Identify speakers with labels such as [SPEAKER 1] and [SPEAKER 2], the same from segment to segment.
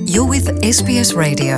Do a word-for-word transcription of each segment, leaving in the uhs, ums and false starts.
[SPEAKER 1] You're with S B S Radio.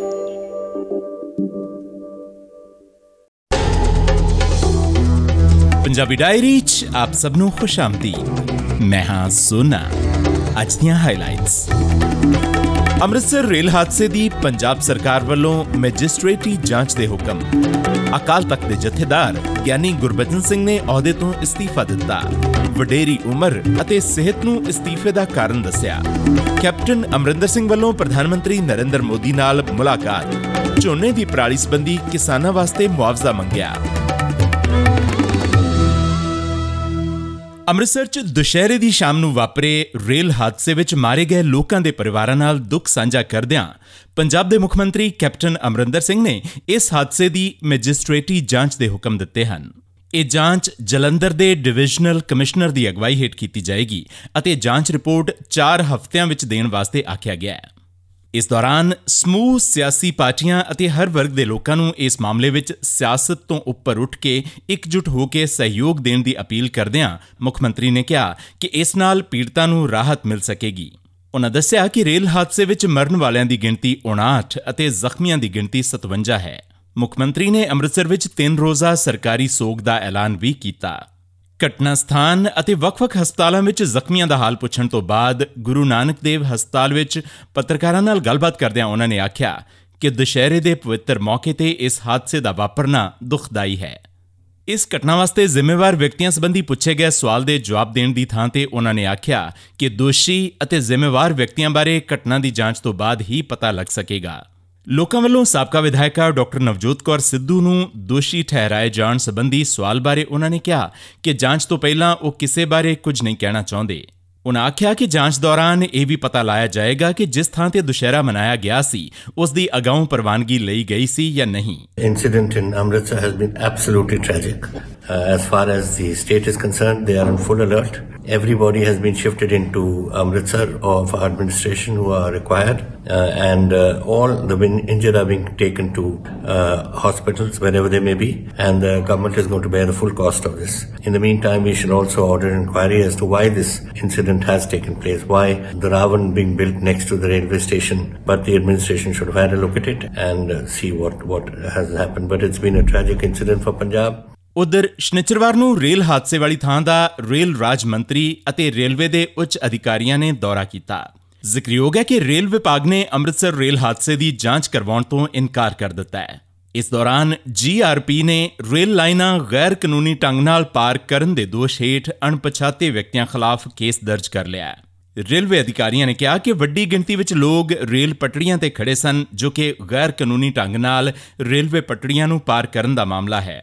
[SPEAKER 2] Punjabi diary 'ਚ ਆਪ ਸਭ ਨੂੰ ਖੁਸ਼ ਆਮਦੀਦ। ਮੈਂ ਹਾਂ ਸੋਨਾ। ਅੱਜ ਦੀਆਂ ਹਾਈਲਾਈਟਸ। ਅੰਮ੍ਰਿਤਸਰ ਰੇਲ ਹਾਦਸੇ ਦੀ ਪੰਜਾਬ ਸਰਕਾਰ ਵੱਲੋਂ ਮੈਜਿਸਟ੍ਰੇਟੀ ਜਾਂਚ ਦੇ ਹੁਕਮ। ਅਕਾਲ ਤਖਤ ਦੇ ਜਥੇਦਾਰ ਗਿਆਨੀ ਗੁਰਬਚਨ ਸਿੰਘ ਨੇ ਅਹੁਦੇ ਤੋਂ ਅਸਤੀਫਾ ਦਿੱਤਾ। ਵਡੇਰੀ ਉਮਰ ਅਤੇ ਸਿਹਤ ਨੂੰ ਅਸਤੀਫੇ ਦਾ ਕਾਰਨ ਦੱਸਿਆ। ਕੈਪਟਨ ਅਮਰਿੰਦਰ ਸਿੰਘ ਵੱਲੋਂ ਪ੍ਰਧਾਨ ਮੰਤਰੀ ਨਰਿੰਦਰ ਮੋਦੀ ਨਾਲ ਮੁਲਾਕਾਤ। ਝੋਨੇ ਦੀ ਪਰਾਲੀ ਸੰਬੰਧੀ ਕਿਸਾਨਾਂ ਵਾਸਤੇ ਮੁਆਵਜ਼ਾ ਮੰਗਿਆ। ਅੰਮ੍ਰਿਤਸਰ 'ਚ ਦੁਸ਼ਹਿਰੇ ਦੀ ਸ਼ਾਮ ਨੂੰ ਵਾਪਰੇ ਰੇਲ ਹਾਦਸੇ ਵਿੱਚ ਮਾਰੇ ਗਏ ਲੋਕਾਂ ਦੇ ਪਰਿਵਾਰਾਂ ਨਾਲ ਦੁੱਖ ਸਾਂਝਾ ਕਰਦਿਆਂ ਪੰਜਾਬ ਦੇ ਮੁੱਖ ਮੰਤਰੀ ਕੈਪਟਨ ਅਮਰਿੰਦਰ ਸਿੰਘ ਨੇ ਇਸ ਹਾਦਸੇ ਦੀ ਮੈਜਿਸਟ੍ਰੇਟੀ ਜਾਂਚ ਦੇ ਹੁਕਮ ਦਿੱਤੇ ਹਨ। ਇਹ ਜਾਂਚ ਜਲੰਧਰ ਦੇ ਡਿਵੀਜ਼ਨਲ ਕਮਿਸ਼ਨਰ ਦੀ ਅਗਵਾਈ ਹੇਠ ਕੀਤੀ ਜਾਏਗੀ ਅਤੇ ਜਾਂਚ ਰਿਪੋਰਟ ਚਾਰ ਹਫ਼ਤਿਆਂ ਵਿੱਚ ਦੇਣ ਵਾਸਤੇ ਆਖਿਆ ਗਿਆ ਹੈ। ਇਸ ਦੌਰਾਨ ਸਮੂਹ ਸਿਆਸੀ ਪਾਰਟੀਆਂ ਅਤੇ ਹਰ ਵਰਗ ਦੇ ਲੋਕਾਂ ਨੂੰ ਇਸ ਮਾਮਲੇ ਵਿੱਚ ਸਿਆਸਤ ਤੋਂ ਉੱਪਰ ਉੱਠ ਕੇ ਇਕਜੁੱਟ ਹੋ ਕੇ ਸਹਿਯੋਗ ਦੇਣ ਦੀ ਅਪੀਲ ਕਰਦਿਆਂ ਮੁੱਖ ਮੰਤਰੀ ਨੇ ਕਿਹਾ ਕਿ ਇਸ ਨਾਲ ਪੀੜਤਾਂ ਨੂੰ ਰਾਹਤ ਮਿਲ ਸਕੇਗੀ। ਉਨ੍ਹਾਂ ਦੱਸਿਆ ਕਿ ਰੇਲ ਹਾਦਸੇ ਵਿੱਚ ਮਰਨ ਵਾਲਿਆਂ ਦੀ ਗਿਣਤੀ ਉਣਾਹਠ ਅਤੇ ਜ਼ਖਮੀਆਂ ਦੀ ਗਿਣਤੀ ਸਤਵੰਜਾ ਹੈ। ਮੁੱਖ ਮੰਤਰੀ ਨੇ ਅੰਮ੍ਰਿਤਸਰ ਵਿੱਚ ਤਿੰਨ ਰੋਜ਼ਾ ਸਰਕਾਰੀ ਸੋਗ ਦਾ ਐਲਾਨ ਵੀ ਕੀਤਾ। ਘਟਨਾ ਸਥਾਨ ਅਤੇ ਵੱਖ-ਵੱਖ ਹਸਪਤਾਲਾਂ ਵਿੱਚ ਜ਼ਖਮੀਆਂ ਦਾ ਹਾਲ ਪੁੱਛਣ ਤੋਂ ਬਾਅਦ ਗੁਰੂ ਨਾਨਕ ਦੇਵ ਹਸਪਤਾਲ ਵਿੱਚ ਪੱਤਰਕਾਰਾਂ ਨਾਲ ਗੱਲਬਾਤ ਕਰਦਿਆਂ ਉਨ੍ਹਾਂ ਨੇ ਆਖਿਆ ਕਿ ਦੁਸ਼ਹਿਰੇ ਦੇ ਪਵਿੱਤਰ ਮੌਕੇ ਤੇ ਇਸ ਹਾਦਸੇ ਦਾ ਵਾਪਰਨਾ ਦੁਖਦਾਈ ਹੈ। ਇਸ ਘਟਨਾ ਵਾਸਤੇ ਜ਼ਿੰਮੇਵਾਰ ਵਿਅਕਤੀਆਂ ਸੰਬੰਧੀ ਪੁੱਛੇ ਗਏ ਸਵਾਲ ਦੇ ਜਵਾਬ ਦੇਣ ਦੀ ਥਾਂ ਤੇ ਉਨ੍ਹਾਂ ਨੇ ਆਖਿਆ ਕਿ ਦੋਸ਼ੀ ਅਤੇ ਜ਼ਿੰਮੇਵਾਰ ਵਿਅਕਤੀਆਂ ਬਾਰੇ ਘਟਨਾ ਦੀ ਜਾਂਚ ਤੋਂ ਬਾਅਦ ਹੀ ਪਤਾ ਲੱਗ ਸਕੇਗਾ। ਲੋਕਾਂ ਵੱਲੋਂ ਸਾਬਕਾ ਵਿਧਾਇਕਾ ਡਾਕਟਰ ਨਵਜੋਤ ਕੌਰ ਸਿੱਧੂ ਨੂੰ ਦੋਸ਼ੀ ਠਹਿਰਾਏ ਜਾਣ ਸੰਬੰਧੀ ਸਵਾਲ ਬਾਰੇ ਉਨ੍ਹਾਂ ਨੇ ਕਿਹਾ ਕਿ ਜਾਂਚ ਤੋਂ ਪਹਿਲਾਂ ਉਹ ਕਿਸੇ ਬਾਰੇ ਕੁਝ ਨਹੀਂ ਕਹਿਣਾ ਚਾਹੁੰਦੇ। ਉਨ੍ਹਾਂ ਆਖਿਆ ਕਿ ਜਾਂਚ ਦੌਰਾਨ ਇਹ ਵੀ ਪਤਾ ਲਾਇਆ ਜਾਏਗਾ ਕਿ ਜਿਸ ਥਾਂ ਤੇ ਦੁਸ਼ਹਿਰਾ ਮਨਾਇਆ ਗਿਆ ਸੀ ਉਸ ਦੀ ਅਗਾਊਂ ਪ੍ਰਵਾਨਗੀ ਲਈ ਗਈ ਸੀ ਜਾਂ ਨਹੀਂ।
[SPEAKER 3] Incident in Amritsar has been absolutely tragic. Uh, as far as the state is concerned, they are on full alert. Everybody has been shifted into Amritsar of administration who are required, uh, and uh, all the injured are being taken to uh, hospitals wherever they may be, and the government is going to bear the full cost of this. In the meantime, we should also order an inquiry as to why this incident has taken place, why the Ravan being built next to the railway station, but the administration should have had a look at it and uh, see what, what has happened. But it's been a tragic incident for Punjab.
[SPEAKER 2] ਉਧਰ ਸ਼ਨਿਚਰਵਾਰ ਨੂੰ rail ਹਾਦਸੇ ਵਾਲੀ ਥਾਂ ਦਾ rail ਰਾਜ ਮੰਤਰੀ ਅਤੇ railway ਦੇ ਉੱਚ ਅਧਿਕਾਰੀਆਂ ਨੇ ਦੌਰਾ ਕੀਤਾ। ਜ਼ਿਕਰਯੋਗ ਹੈ ਕਿ ਰੇਲ ਵਿਭਾਗ ਨੇ ਅੰਮ੍ਰਿਤਸਰ ਰੇਲ ਹਾਦਸੇ ਦੀ ਜਾਂਚ ਕਰਵਾਉਣ ਤੋਂ ਇਨਕਾਰ ਕਰ ਦਿੱਤਾ ਹੈ। ਇਸ ਦੌਰਾਨ ਜੀ ਆਰ ਪੀ ਨੇ ਰੇਲ ਲਾਈਨਾਂ ਗੈਰ ਕਾਨੂੰਨੀ ਢੰਗ ਨਾਲ ਪਾਰ ਕਰਨ ਦੇ ਦੋਸ਼ ਹੇਠ ਅਣਪਛਾਤੇ ਵਿਅਕਤੀਆਂ ਖਿਲਾਫ ਕੇਸ ਦਰਜ ਕਰ ਲਿਆ ਹੈ। ਰੇਲਵੇ ਅਧਿਕਾਰੀਆਂ ਨੇ ਕਿਹਾ ਕਿ ਵੱਡੀ ਗਿਣਤੀ ਵਿੱਚ ਲੋਕ ਰੇਲ ਪਟੜੀਆਂ ਤੇ ਖੜੇ ਸਨ, ਜੋ ਕਿ ਗੈਰ ਕਾਨੂੰਨੀ ਢੰਗ ਨਾਲ ਰੇਲਵੇ ਪਟੜੀਆਂ ਨੂੰ ਪਾਰ ਕਰਨ ਦਾ ਮਾਮਲਾ ਹੈ।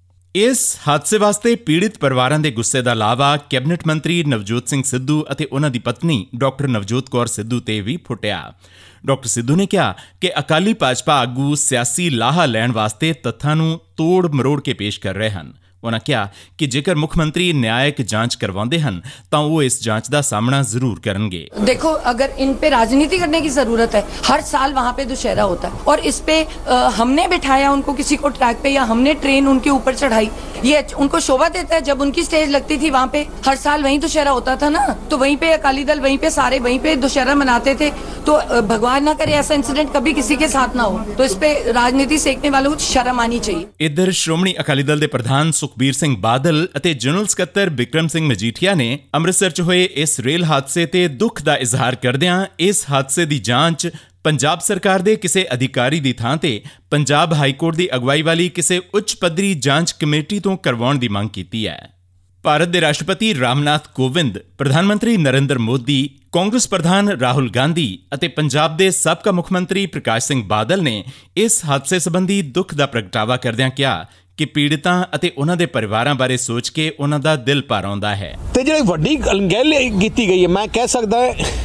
[SPEAKER 2] ਇਸ ਹਾਦਸੇ ਵਾਸਤੇ ਪੀੜਿਤ ਪਰਿਵਾਰਾਂ ਦੇ ਗੁੱਸੇ ਦਾ ਲਾਵਾ ਕੈਬਨਿਟ ਮੰਤਰੀ ਨਵਜੋਤ ਸਿੰਘ ਸਿੱਧੂ ਅਤੇ ਉਹਨਾਂ ਦੀ ਪਤਨੀ ਡਾਕਟਰ ਨਵਜੋਤ ਕੌਰ ਸਿੱਧੂ ਤੇ ਵੀ ਫੁੱਟਿਆ। ਡਾਕਟਰ ਸਿੱਧੂ ਨੇ ਕਿਹਾ ਕਿ ਅਕਾਲੀ ਭਾਜਪਾ ਆਗੂ ਸਿਆਸੀ ਲਾਹਾ ਲੈਣ ਵਾਸਤੇ ਤੱਥਾਂ ਨੂੰ ਤੋੜ ਮਰੋੜ ਕੇ ਪੇਸ਼ ਕਰ ਰਹੇ ਹਨ। ਉਨ੍ਹਾਂ ਕਿਹਾ ਕਿ ਜੇਕਰ ਮੁੱਖ ਮੰਤਰੀ ਨਿਆਇਕ ਜਾਂਚ ਕਰਵਾਉਂਦੇ ਹਨ ਤਾਂ ਉਹ ਇਸ ਜਾਂਚ ਦਾ ਸਾਹਮਣਾ ਜ਼ਰੂਰ ਕਰਨਗੇ।
[SPEAKER 4] देखो, अगर इन पे राजनीति करने की जरूरत है, हर साल वहाँ पे दुशहरा होता है और इस पे आ, हमने बिठाया उनको किसी को ट्रैक पे या हमने ट्रेन उनके ऊपर चढ़ाई, ये उनको शोभा देता है। जब उनकी स्टेज लगती थी वहाँ पे हर साल वहीं दुशहरा होता था ना, तो वहीं पे अकाली दल वहीं पे सारे वहीं पे दुशहरा मनाते थे। तो भगवान ना करे ऐसा इंसिडेंट कभी किसी के साथ ना हो, तो इस पे राजनीति सेकने वालों को शर्म आनी चाहिए।
[SPEAKER 2] इधर श्रोमणी अकाली दल के प्रधान ਸੁਖਬੀਰ ਸਿੰਘ ਬਾਦਲ ਅਤੇ ਜਨਰਲ ਸਕੱਤਰ ਬਿਕਰਮ ਸਿੰਘ ਮਜੀਠੀਆ ਨੇ ਅੰਮ੍ਰਿਤਸਰ 'ਚ ਹੋਏ ਇਸ ਰੇਲ ਹਾਦਸੇ ਤੇ ਦੁੱਖ ਦਾ ਇਜ਼ਹਾਰ ਕਰਦਿਆਂ ਇਸ ਹਾਦਸੇ ਦੀ ਜਾਂਚ ਪੰਜਾਬ ਸਰਕਾਰ ਦੇ ਕਿਸੇ ਅਧਿਕਾਰੀ ਦੀ ਥਾਂ ਤੇ ਪੰਜਾਬ ਹਾਈਕੋਰਟ ਦੀ ਅਗਵਾਈ ਵਾਲੀ ਕਿਸੇ ਉੱਚ ਪੱਧਰੀ ਜਾਂਚ ਕਮੇਟੀ ਤੋਂ ਕਰਵਾਉਣ ਦੀ ਮੰਗ ਕੀਤੀ ਹੈ। ਭਾਰਤ ਦੇ ਰਾਸ਼ਟਰਪਤੀ ਰਾਮਨਾਥ ਕੋਵਿੰਦ, ਪ੍ਰਧਾਨ ਮੰਤਰੀ ਨਰਿੰਦਰ ਮੋਦੀ, ਕਾਂਗਰਸ ਪ੍ਰਧਾਨ ਰਾਹੁਲ ਗਾਂਧੀ ਅਤੇ ਪੰਜਾਬ ਦੇ ਸਾਬਕਾ ਮੁੱਖ ਮੰਤਰੀ ਪ੍ਰਕਾਸ਼ ਸਿੰਘ ਬਾਦਲ ਨੇ ਇਸ ਹਾਦਸੇ ਸੰਬੰਧੀ ਦੁੱਖ ਦਾ ਪ੍ਰਗਟਾਵਾ ਕਰਦਿਆਂ ਕਿਹਾ ਕਿ ਪੀੜਤਾਂ ਅਤੇ ਉਹਨਾਂ ਦੇ ਪਰਿਵਾਰਾਂ ਬਾਰੇ ਸੋਚ ਕੇ ਉਹਨਾਂ ਦਾ ਦਿਲ ਭਰ ਆਉਂਦਾ ਹੈ।
[SPEAKER 5] ਤੇ ਜਿਹੜੀ ਵੱਡੀ ਅਣਗਹਿਲੀ ਕੀਤੀ ਗਈ ਹੈ, ਮੈਂ ਕਹਿ ਸਕਦਾ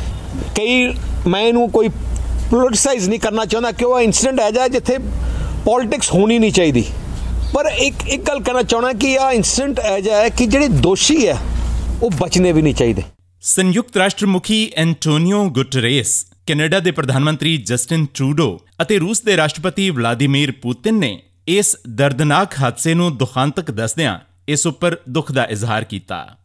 [SPEAKER 5] ਕਈ ਮੈਂ ਇਹਨੂੰ ਕੋਈ ਪੋਲੀਟੀਸਾਈਜ਼ ਨਹੀਂ ਕਰਨਾ ਚਾਹੁੰਦਾ ਕਿ ਉਹ ਇੰਸੀਡੈਂਟ ਹੈ ਜਾ ਜਿੱਥੇ ਪੋਲਿਟਿਕਸ ਹੋਣੀ ਨਹੀਂ ਚਾਹੀਦੀ, ਪਰ ਇੱਕ ਇੱਕ ਗੱਲ ਕਹਿਣਾ ਚਾਹੁੰਦਾ ਕਿ ਆਹ ਇੰਸੀਡੈਂਟ ਹੈ ਜਾ ਕਿ ਜਿਹੜੇ ਦੋਸ਼ੀ ਹੈ ਉਹ ਬਚਣੇ ਵੀ ਨਹੀਂ ਚਾਹੀਦੇ।
[SPEAKER 2] ਸੰਯੁਕਤ ਰਾਸ਼ਟਰ ਮੁਖੀ ਐਂਟੋਨੀਓ ਗੁਟਰੇਸ, ਕੈਨੇਡਾ ਦੇ ਪ੍ਰਧਾਨ ਮੰਤਰੀ ਜਸਟਿਨ ਟਰੂਡੋ ਅਤੇ ਰੂਸ ਦੇ ਰਾਸ਼ਟਰਪਤੀ ਵਲਾਦੀਮੀਰ ਪੁਤਿਨ ਨੇ ਇਸ ਦਰਦਨਾਕ ਹਾਦਸੇ ਨੂੰ ਦੁਖਾਂਤਕ ਦੱਸਦਿਆਂ ਇਸ ਉੱਪਰ ਦੁੱਖ ਦਾ ਇਜ਼ਹਾਰ ਕੀਤਾ।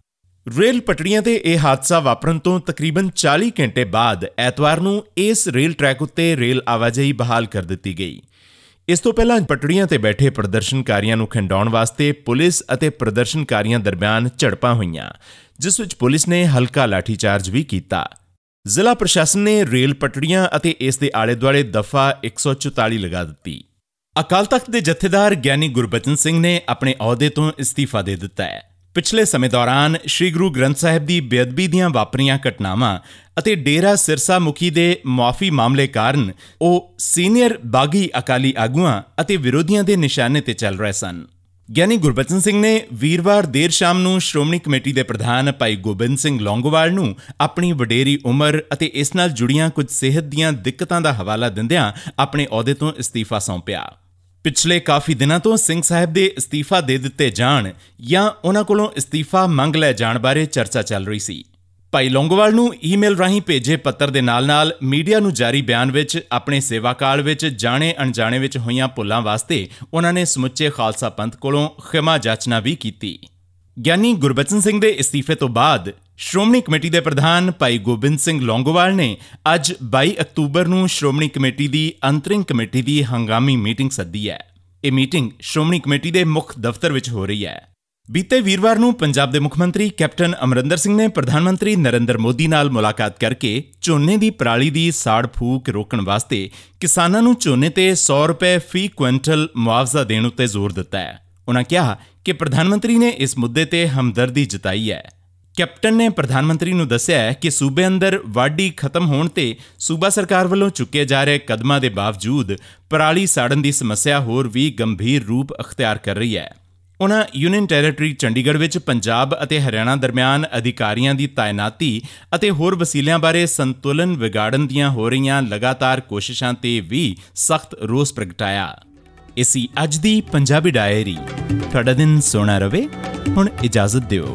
[SPEAKER 2] ਰੇਲ ਪਟੜੀਆਂ ਤੇ ਇਹ ਹਾਦਸਾ ਵਾਪਰਨ ਤੋਂ ਤਕਰੀਬਨ ਚਾਲੀ ਘੰਟੇ ਬਾਅਦ ਐਤਵਾਰ ਨੂੰ ਇਸ ਰੇਲ ਟਰੈਕ ਉੱਤੇ ਰੇਲ ਆਵਾਜਾਈ ਬਹਾਲ ਕਰ ਦਿੱਤੀ ਗਈ। ਇਸ ਤੋਂ ਪਹਿਲਾਂ ਪਟੜੀਆਂ ਤੇ ਬੈਠੇ ਪ੍ਰਦਰਸ਼ਨਕਾਰੀਆਂ ਨੂੰ ਖਿੰਡਾਉਣ ਵਾਸਤੇ ਪੁਲਿਸ ਅਤੇ ਪ੍ਰਦਰਸ਼ਨਕਾਰੀਆਂ ਦਰਮਿਆਨ ਝੜਪਾਂ ਹੋਈਆਂ, ਜਿਸ ਵਿੱਚ ਪੁਲਿਸ ਨੇ ਹਲਕਾ ਲਾਠੀਚਾਰਜ ਵੀ ਕੀਤਾ। ਜ਼ਿਲ੍ਹਾ ਪ੍ਰਸ਼ਾਸਨ ਨੇ ਰੇਲ ਪਟੜੀਆਂ ਅਤੇ ਇਸ ਦੇ ਆਲੇ-ਦੁਆਲੇ ਦਫ਼ਾ ਇੱਕ ਸੌ ਚੁਤਾਲੀ ਲਗਾ ਦਿੱਤੀ। ਅਕਾਲ ਤਖ਼ਤ ਦੇ ਜਥੇਦਾਰ ਗਿਆਨੀ ਗੁਰਬਚਨ ਸਿੰਘ ਨੇ ਆਪਣੇ ਅਹੁਦੇ ਤੋਂ ਅਸਤੀਫਾ ਦੇ ਦਿੱਤਾ ਹੈ। ਪਿਛਲੇ ਸਮੇਂ ਦੌਰਾਨ ਸ੍ਰੀ ਗੁਰੂ ਗ੍ਰੰਥ ਸਾਹਿਬ ਦੀ ਬੇਅਦਬੀ ਦੀਆਂ ਵਾਪਰੀਆਂ ਘਟਨਾਵਾਂ ਅਤੇ ਡੇਰਾ ਸਿਰਸਾ ਮੁਖੀ ਦੇ ਮੁਆਫੀ ਮਾਮਲੇ ਕਾਰਨ ਉਹ ਸੀਨੀਅਰ ਬਾਗੀ ਅਕਾਲੀ ਆਗੂਆਂ ਅਤੇ ਵਿਰੋਧੀਆਂ ਦੇ ਨਿਸ਼ਾਨੇ ਤੇ ਚੱਲ ਰਹੇ ਸਨ। ਗਿਆਨੀ ਗੁਰਬਚਨ ਸਿੰਘ ਨੇ ਵੀਰਵਾਰ ਦੇਰ ਸ਼ਾਮ ਨੂੰ ਸ਼੍ਰੋਮਣੀ ਕਮੇਟੀ ਦੇ ਪ੍ਰਧਾਨ ਭਾਈ ਗੋਬਿੰਦ ਸਿੰਘ ਲੌਂਗੋਵਾਲ ਨੂੰ ਆਪਣੀ ਵਡੇਰੀ ਉਮਰ ਅਤੇ ਇਸ ਨਾਲ ਜੁੜੀਆਂ ਕੁਝ ਸਿਹਤ ਦੀਆਂ ਦਿੱਕਤਾਂ ਦਾ ਹਵਾਲਾ ਦਿੰਦਿਆਂ ਆਪਣੇ ਅਹੁਦੇ ਤੋਂ ਅਸਤੀਫਾ ਸੌਂਪਿਆ। ਪਿਛਲੇ ਕਾਫੀ ਦਿਨਾਂ ਤੋਂ ਸਿੰਘ ਸਾਹਿਬ ਦੇ ਅਸਤੀਫਾ ਦੇ ਦਿੱਤੇ ਜਾਣ ਜਾਂ ਉਹਨਾਂ ਕੋਲੋਂ ਅਸਤੀਫਾ ਮੰਗ ਲੈ ਜਾਣ ਬਾਰੇ ਚਰਚਾ ਚੱਲ ਰਹੀ ਸੀ। ਭਾਈ ਲੌਂਗੋਵਾਲ ਨੂੰ ਈਮੇਲ ਰਾਹੀਂ ਭੇਜੇ ਪੱਤਰ ਦੇ ਨਾਲ-ਨਾਲ ਮੀਡੀਆ ਨੂੰ ਜਾਰੀ ਬਿਆਨ ਵਿੱਚ ਆਪਣੇ ਸੇਵਾ ਕਾਲ ਵਿੱਚ ਜਾਣੇ ਅਣਜਾਣੇ ਵਿੱਚ ਹੋਈਆਂ ਭੁੱਲਾਂ ਵਾਸਤੇ ਉਹਨਾਂ ਨੇ ਸਮੁੱਚੇ ਖਾਲਸਾ ਪੰਥ ਕੋਲੋਂ ਖਿਮਾ ਜਾਚਨਾ ਵੀ ਕੀਤੀ। ਗਿਆਨੀ ਗੁਰਬਚਨ ਸਿੰਘ ਦੇ ਅਸਤੀਫੇ ਤੋਂ ਬਾਅਦ ਸ਼੍ਰੋਮਣੀ ਕਮੇਟੀ ਦੇ ਪ੍ਰਧਾਨ ਭਾਈ ਗੋਬਿੰਦ ਸਿੰਘ ਲੌਂਗੋਵਾਲ ਨੇ ਅੱਜ ਬਾਈ ਅਕਤੂਬਰ ਨੂੰ ਸ਼੍ਰੋਮਣੀ ਕਮੇਟੀ ਦੀ ਅੰਤਰਿੰਗ ਕਮੇਟੀ ਦੀ ਹੰਗਾਮੀ ਮੀਟਿੰਗ ਸੱਦੀ ਹੈ। ਇਹ ਮੀਟਿੰਗ ਸ਼੍ਰੋਮਣੀ ਕਮੇਟੀ ਦੇ ਮੁੱਖ ਦਫ਼ਤਰ ਵਿੱਚ ਹੋ ਰਹੀ ਹੈ। ਬੀਤੇ ਵੀਰਵਾਰ ਨੂੰ ਪੰਜਾਬ ਦੇ ਮੁੱਖ ਮੰਤਰੀ ਕੈਪਟਨ ਅਮਰਿੰਦਰ ਸਿੰਘ ਨੇ ਪ੍ਰਧਾਨ ਮੰਤਰੀ ਨਰਿੰਦਰ ਮੋਦੀ ਨਾਲ ਮੁਲਾਕਾਤ ਕਰਕੇ ਝੋਨੇ ਦੀ ਪਰਾਲੀ ਦੀ ਸਾੜ ਫੂਕ ਰੋਕਣ ਵਾਸਤੇ ਕਿਸਾਨਾਂ ਨੂੰ ਝੋਨੇ ਤੇ ਸੌ ਰੁਪਏ ਫੀ ਕੁਇੰਟਲ ਮੁਆਵਜ਼ਾ ਦੇਣ ਉੱਤੇ ਜ਼ੋਰ ਦਿੱਤਾ ਹੈ। ਉਨ੍ਹਾਂ ਕਿਹਾ ਕਿ ਪ੍ਰਧਾਨ ਮੰਤਰੀ ਨੇ ਇਸ ਮੁੱਦੇ ਤੇ ਹਮਦਰਦੀ ਜਤਾਈ ਹੈ। ਕੈਪਟਨ ਨੇ ਪ੍ਰਧਾਨ ਮੰਤਰੀ ਨੂੰ ਦੱਸਿਆ ਕਿ ਸੂਬੇ ਅੰਦਰ ਵਾਢੀ ਖਤਮ ਹੋਣ ਤੇ ਸੂਬਾ ਸਰਕਾਰ ਵੱਲੋਂ ਚੁੱਕੇ ਜਾ ਰਹੇ ਕਦਮਾਂ ਦੇ ਬਾਵਜੂਦ ਪਰਾਲੀ ਸਾੜਨ ਦੀ ਸਮੱਸਿਆ ਹੋਰ ਵੀ ਗੰਭੀਰ ਰੂਪ ਅਖਤਿਆਰ ਕਰ ਰਹੀ ਹੈ। ਉਨ੍ਹਾਂ ਯੂਨੀਅਨ ਟੈਰੀਟਰੀ ਚੰਡੀਗੜ੍ਹ ਵਿੱਚ ਪੰਜਾਬ ਅਤੇ ਹਰਿਆਣਾ ਦਰਮਿਆਨ ਅਧਿਕਾਰੀਆਂ ਦੀ ਤਾਇਨਾਤੀ ਅਤੇ ਹੋਰ ਵਸੀਲਿਆਂ ਬਾਰੇ ਸੰਤੁਲਨ ਵਿਗਾੜਨ ਦੀਆਂ ਹੋ ਰਹੀਆਂ ਲਗਾਤਾਰ ਕੋਸ਼ਿਸ਼ਾਂ ਤੇ ਵੀ ਸਖਤ ਰੋਸ ਪ੍ਰਗਟਾਇਆ। ਇਸੀ ਅੱਜ ਦੀ ਪੰਜਾਬੀ ਡਾਇਰੀ। ਤੁਹਾਡਾ ਦਿਨ ਸੋਹਣਾ ਰਵੇ। ਹੁਣ ਇਜਾਜ਼ਤ ਦਿਓ।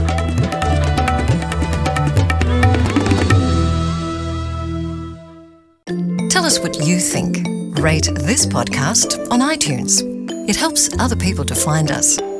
[SPEAKER 1] Tell us what you think. Rate this podcast on iTunes. It helps other people to find us.